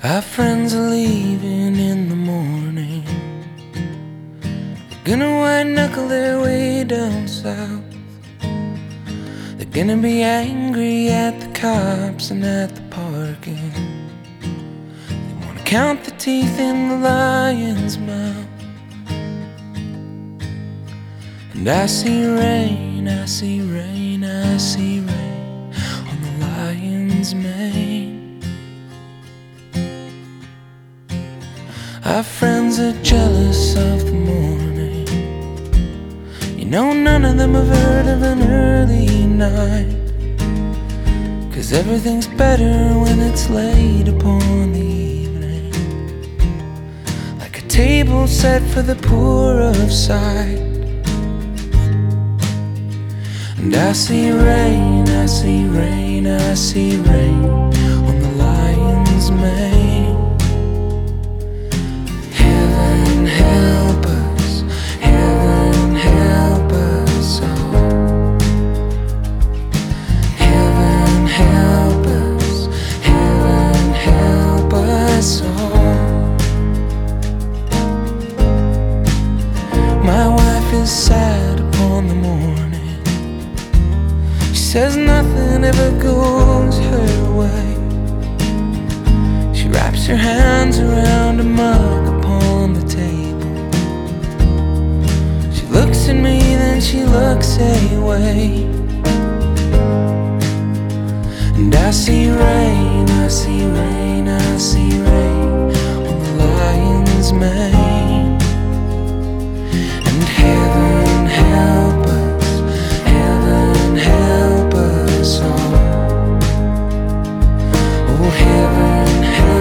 Our friends are leaving in the morning. They're gonna white knuckle their way down south. They're gonna be angry at the cops and at the parking. They wanna count the teeth in the lion's mouth. And I see rain, I see rain, I see rain on the lion's mane. Our friends are jealous of the morning. You know none of them have heard of an early night, 'cause everything's better when it's late upon the evening, like a table set for the poor of sight. And I see rain, I see rain, I see rain on the lion's mane. Heaven help us, heaven help us all. Heaven help us, heaven help us all. My wife is sad upon the morning. She says nothing ever goes her way. She wraps her hands around a mug upon the table. She looks at me, then she looks away. And I see rain, I see rain, I see rain on the lion's mane. And heaven help us, heaven help us all. Oh, heaven help